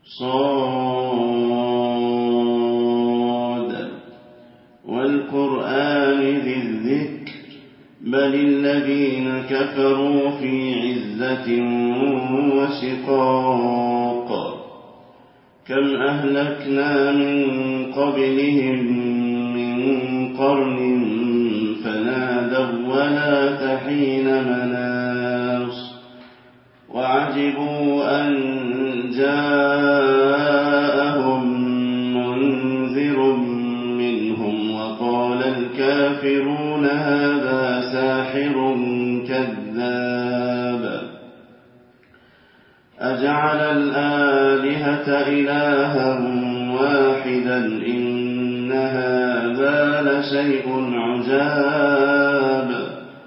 صاد والقرآن ذي الذكر بل الذين كفروا في عزة وشقاق كم أهلكنا من قبلهم من قرن فنادوا ولا تحين مناص وعجبوا أن جاءهم منذر منهم وقال الكافرون هذا ساحر كذاب أجعل الآلهة إلها واحدا إن هذا لشيء عجاب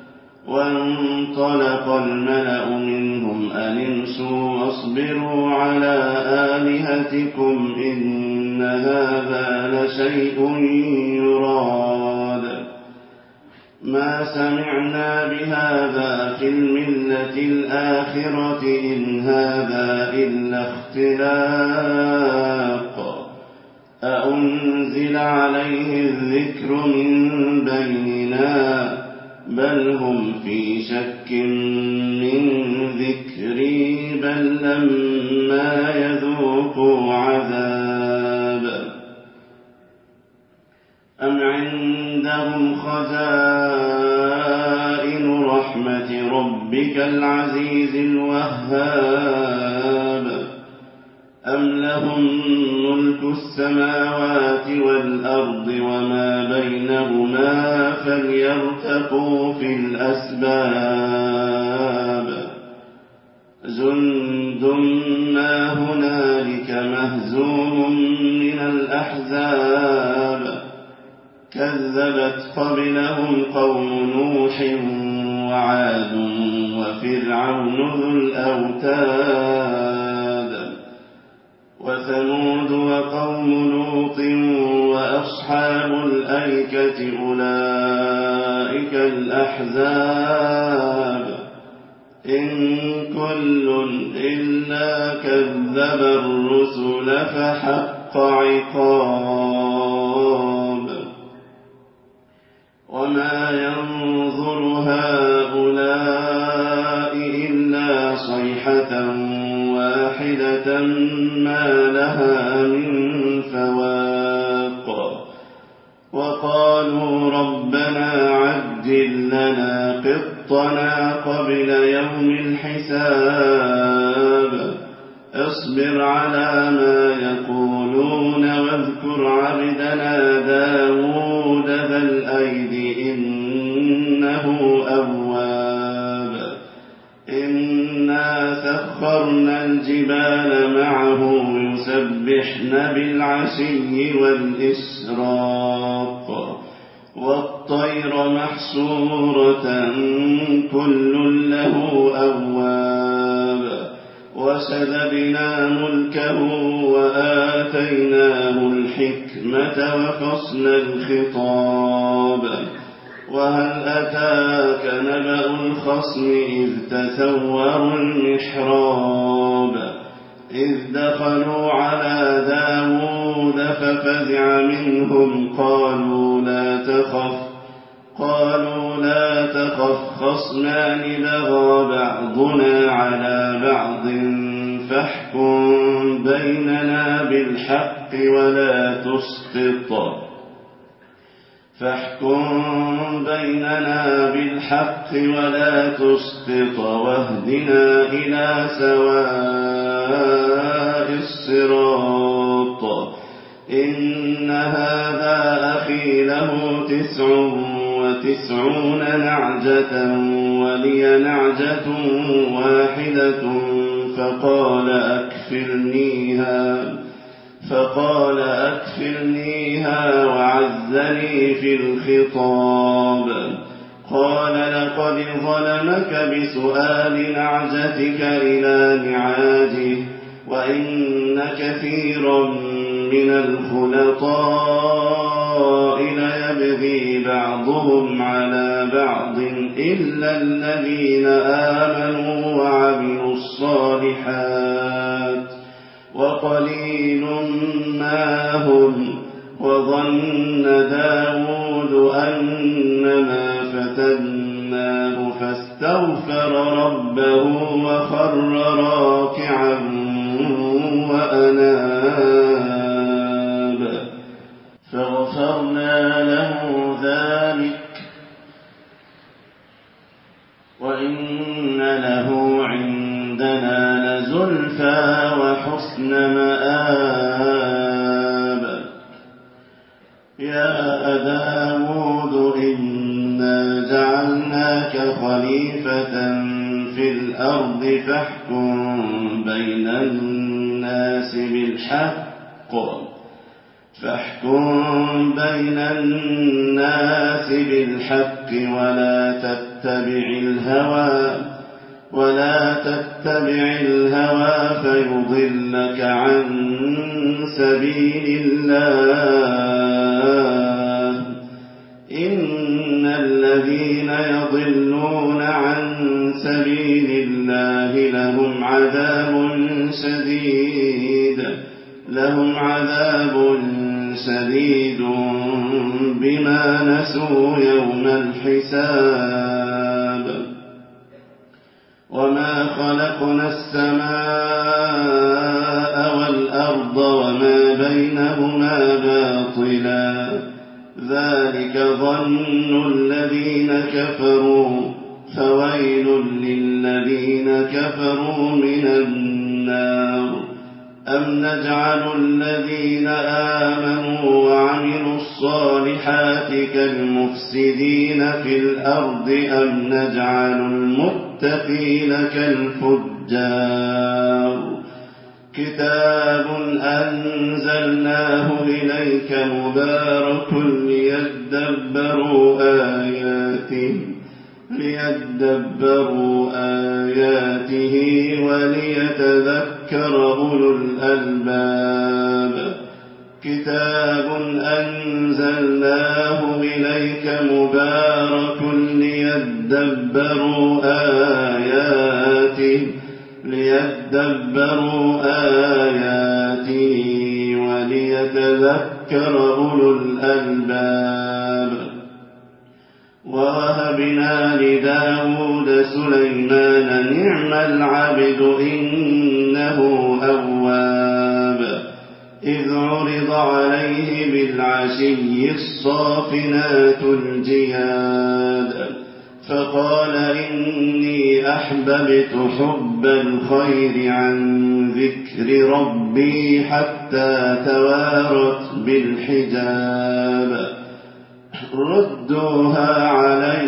وانطلق الملأ منهم أن امشوا واصبروا على آلهتكم إن هذا لشيء يراد ما سمعنا بهذا في الملة الآخرة إن هذا إلا اختلاق أأنزل عليه الذكر من بيننا بل هم في شك من ذكري بل لما يذوقوا عذاب أم عندهم خزائن رحمة ربك العزيز الوهاب أم لهم ملك السماوات والأرض وما بينهما فليرتقوا في الأسباب جند ما هنالك مهزوم من الأحزاب كذبت قبلهم قوم نوح وعاد وفرعون ذو الأوتاد وثمود وقوم لوط وأصحاب الأيكة أولئك الأحزاب إن كل إلا كذب الرسل فحق عقاب وما ينظر هؤلاء إلا صيحة واحدة ما لها من فواق وقالوا ربنا عجل لنا قطنا قبل يوم الحساب اصبر على ما يقولون واذكر عبدنا داود ذا الأيد إنه أواب إنا سخرنا الجبال معه يسبحن بالعشي والإشراق والطير محشورة كل له أواب وشددنا ملكه وآتيناه الحكمة وفصل الخطاب وهل أتاك نبأ الخصم إذ تسوروا المحراب إذ دخلوا على داود ففزع منهم قالوا لا تخف خصمان بغى بعضنا على بعض فاحكم بيننا بالحق ولا تسقط واهدنا إلى سواء الصراط إن هذا أخي له 99 نعجة ولي نعجة واحدة فقال أكفلنيها وعزني في الخطاب قال لقد ظلمك بسؤال نعجتك إلى نعاجه وإن كثيرا من الخلطاء ليبغي بعضهم على بعض إلا الذين آمنوا وعملوا الصالحات وقليل ما هم. وظن داود أنما فتناه فاستغفر ربه وخر راكعا وأناب فغفرنا له ذلك وإن له عندنا لزلفى وحسن مآب. يا داود إنا جعلناك خليفة في الأرض فاحكم بين الناس بالحق ولا تتبع الهوى فيضلك عن سبيل الله. إن الذين يضلون عن سبيل الله لهم عذاب شديد بما نسوا يوم الحساب. وما خلقنا السماء والأرض وما بينهما باطلا ذلك ظن الذين كفروا فويل للذين كفروا من النار. أم نجعل الذين آمنوا وعملوا الصالحات كالمفسدين في الأرض أم نجعل المتقين كالفجار. كتاب أنزلناه إليك مبارك ليدبروا آياته وليتذكر أولو الألباب. كتاب أنزلناه إليك مبارك ليدبروا آياته وليتذكر أولو الألباب. ووهبنا لداود سليمان نعم العبد إنه أواب. إذ عرض عليه بالعشي الصافنات الجياد فقال إني أحببت حب الخير عن ذكر ربي حتى توارت بالحجاب. ردوها علي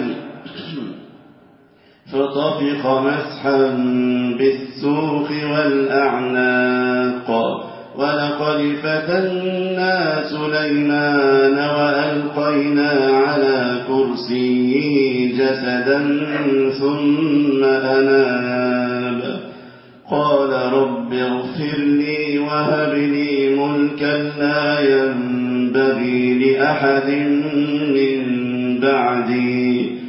فطفق مسحا بالسوق والأعناق. ولقد فتنا سليمان وألقينا على كرسيه جسدا ثم أناب. قال رب اغفر لي وهب لي ملكا لا ينبغي لأحد من بعدي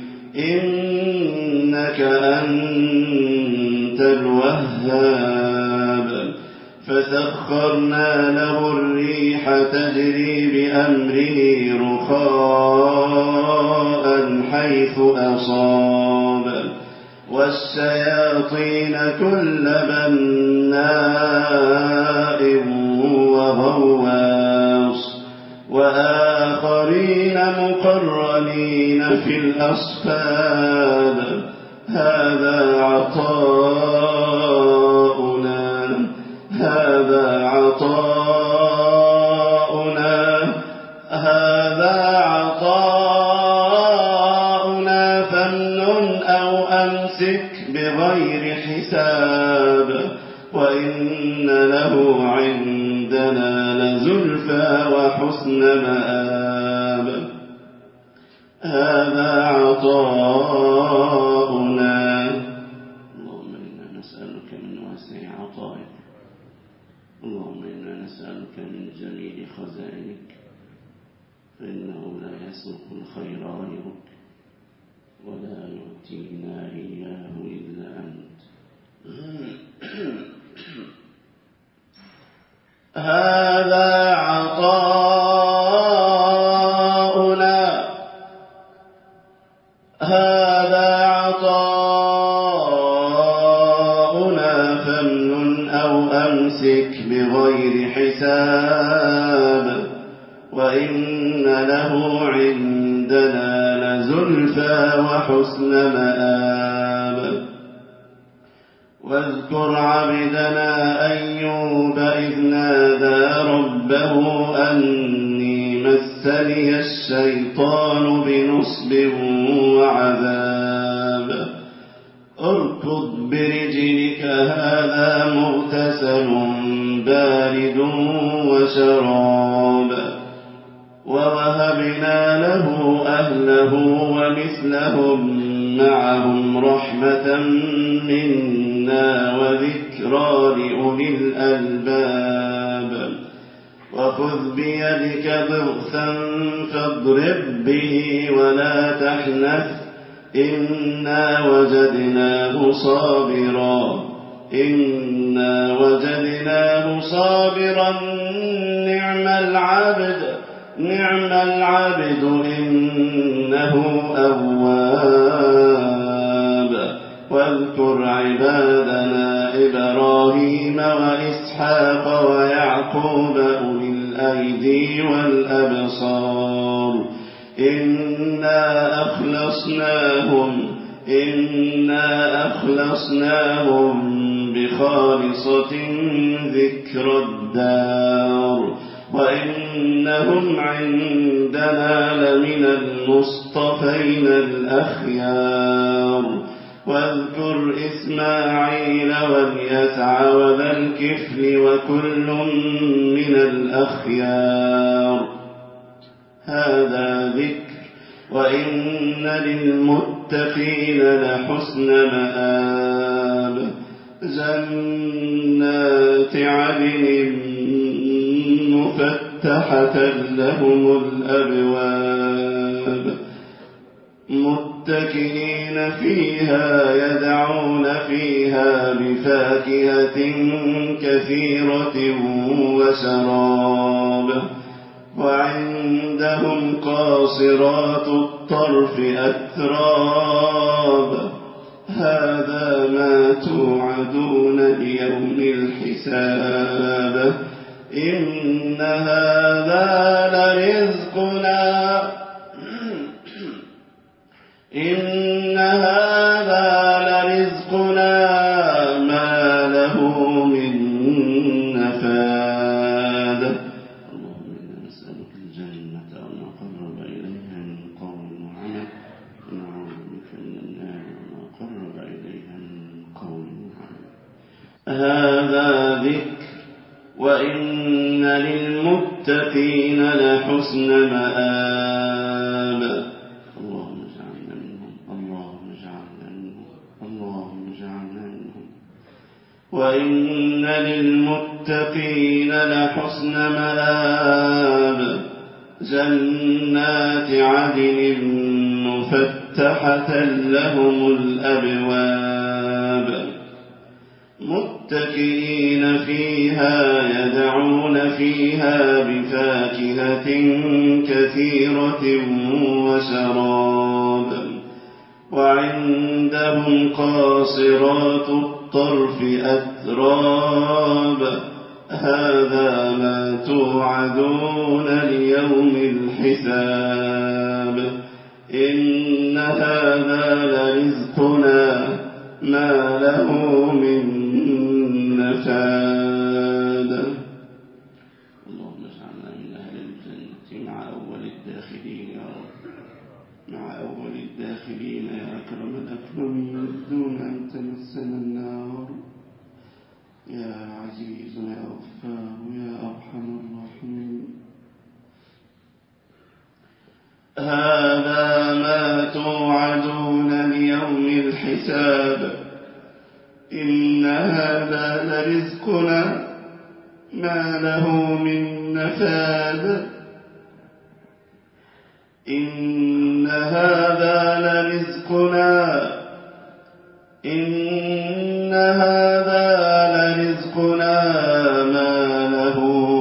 إنك أنت الوهاب. فسخرنا له الريح تجري بأمره رخاء حيث أصاب والشياطين كل بناء وغواص وآخرين مقرنين في الأصفاد. هذا عطاؤنا فامنن أو أمسك بغير حساب. وإن له عندنا لزلفى وحسن مآب. هذا عطاؤنا. اللهم إنا نسألك من واسع عطائك. اللهم إنا نسألك من جميل خزائنك فإنه لا يسوق الخير غيرك ولا يؤتينا إياه إلا أنت. هذا عطاؤنا فامنن أو أمسك بغير حساب وإن له عندنا لزلفى وحسن مآب واذكر عبدنا أيوب إذ نادى ربه أني مسني الشيطان بنصب وعذاب اركض برجلك هذا مغتسل بارد وشراب ووهبنا له أهله ومثلهم معهم رحمة منا وذكرى لأولي الألباب وخذ بيدك ضغثا فاضرب به ولا تحنث إنا وجدناه صابرا نعم العبد إنه أواب واذكر عبادنا إبراهيم وإسحاق ويعقوب أولي الأيدي والأبصار إنا أخلصناهم بخالصة ذكر الدار وإنهم عندنا لمن المصطفين الأخيار واذكر إسماعيل واليسع وذا الكفل وكل من الأخيار هذا ذكر وإن للمتقين لحسن مآب جنات عدن مفتحة لهم الأبواب متكئين فيها يدعون فيها بفاكهة كثيرة وشراب وعندهم قاصرات الطرف أتراب هذا ما توعدون ليوم الحساب إن هذا لرزقنا ما له من نفاد اللهم إنا نسألك الجنة وما قرب إليها من قول وعمل ونعوذ بك من النار وما قرب إليها من قول وعمل هذا ذكر وإن للمتقين لحسن مآب اللهم اجعلنا منهم وإن للمتقين لحسن مآب جنات عدن مفتحة لهم الأبواب متكئين فيها يدعون فيها بفاكهة كثيرة وشراب وعندهم قاصرات الطرف أتراب هذا ما توعدون ليوم الحساب إن هذا لرزقنا ما له من نفاد اللهم اجعلنا من أهل الجنة مع أول الداخلين يا أكرم الأكرمين دون أن تمسنا النار يا عزيز يا غفار يا أرحم الراحمين هذا ما توعدون ليوم الحساب إن هذا لرزقنا ما له من نفاد إن هذا لرزقنا ما له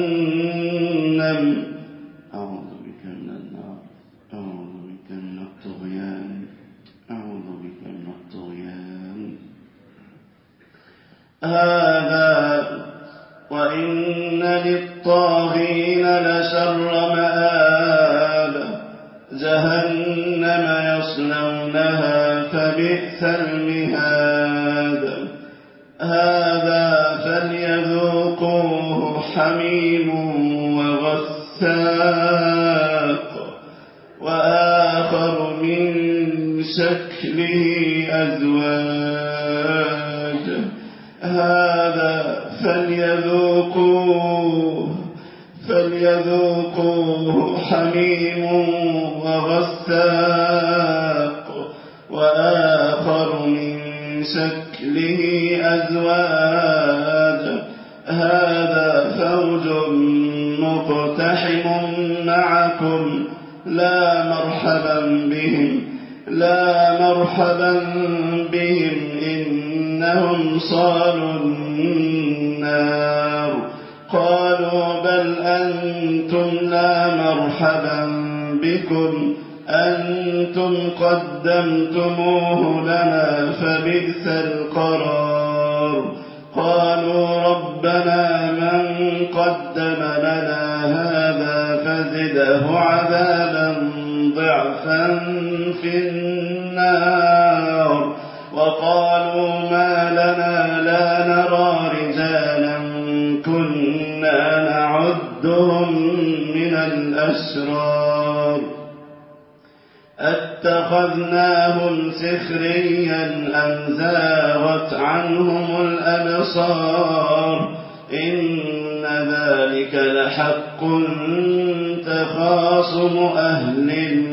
جهنم. أعوذ بك من النار، أعوذ بك من الطغيان، أعوذ بك من الطغيان. هذا وإن للطاغين لشر مآب، جهنم يصلونها فبئس المهاد. هذا فليذوقوه حميم وغساق، وآخر من شكله أزواج. هذا فليذوقوه حميم وغساق، وآخر من شكله أزواج. هذا فوج مقتحم معكم، لا مرحبا بهم إنهم صالوا النار. قالوا بل أنتم لا مرحبا بكم، أنتم قدمتموه لنا فبئس القرار. قالوا ربنا من قدم لنا هذا فزده عذابا ضعفا في النار. وقالوا ما لنا لا نرى رجالا كنا نعدهم من الأشرار أتخذناهم سخريا أم زاغت عنهم الأبصار. إن ذلك لحق تخاصم أهل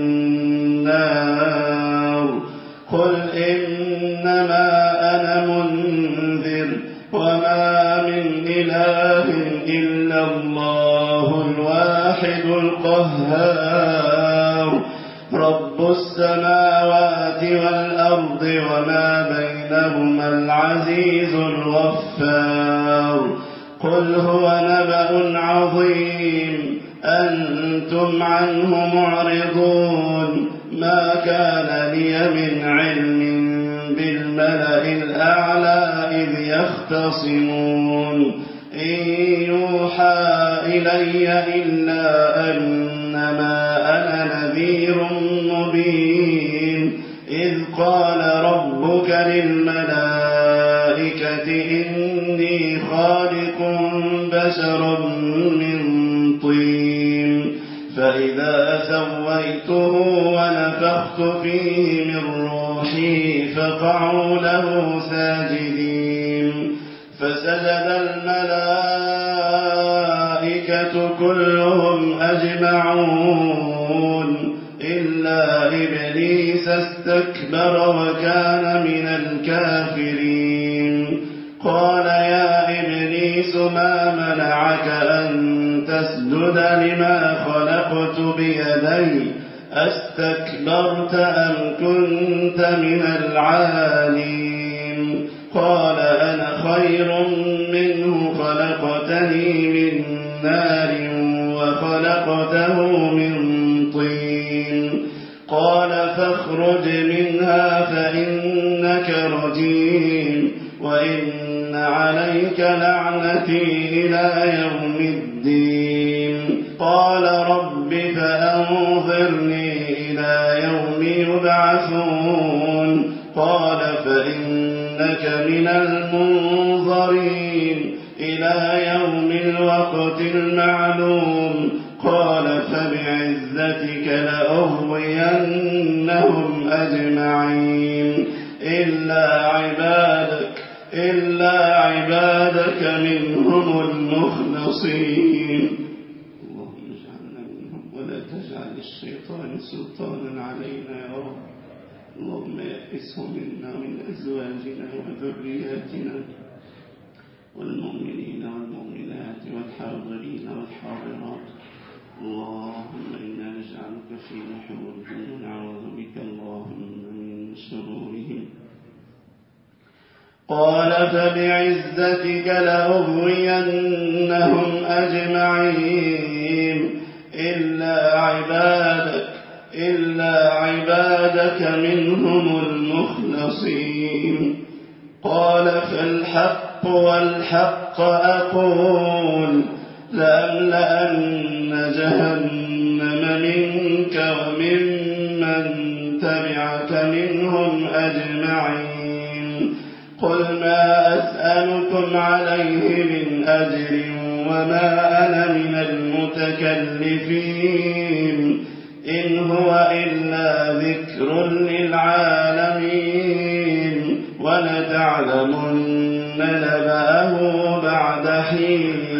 النار. قل إنما أنا منذر وما من إله إلا الله الواحد القهار. رب السماوات والأرض وما بينهما العزيز الغفار. قل هو نبأ عظيم أنتم عنه معرضون. ما كان لي من علم بالملأ الأعلى إذ يختصمون. إن يوحى إلي إلا أنما أنا نذير مبين. إذ قال ربك للملائكة إني خالق بشرا من طين، فإذا سويته ونفخت فيه من روحي فقعوا له ساجدين. فسجد الملائكة كلهم أجمعون إلا إبليس استكبر وكان من الكافرين. قال يا إبليس ما منعك أن تسجد لما خلقت بيدي أستكبرت أم كنت من العالين؟ قال أنا خير منه خلقتني من نار وخلقته من طين. قال فاخرج منها فإنك رجيم وإن عليك لعنتي إلى يوم الدين. قال رب فأنظرني إلى يوم يبعثون. قال فإنك من المنظرين إلى يوم الوقت المعلوم. قال فبعزتك لأغوينهم أجمعين إلا عبادك منهم المخلصين. اللهم اجعلنا منهم ولا تجعل الشيطان سلطانا علينا يا رب. اللهم يئسهم منا من أزواجنا وذرياتنا والمؤمنين والمؤمنات والحاضرين والحاضرات. اللهم إنا نجعلك في نحورهم ونعوذ بك اللهم من شرورهم. قال فبعزتك لأغوينهم أجمعين إلا عبادك منهم المخلصين. قال فالحق والحق أقول لأملأن جهنم منك وممن تبعك منهم أجمعين. قل ما أسألكم عليه من أجر وما أنا من المتكلفين إن هو إلا ذكر للعالمين ولتعلمن نبأه بعد حين.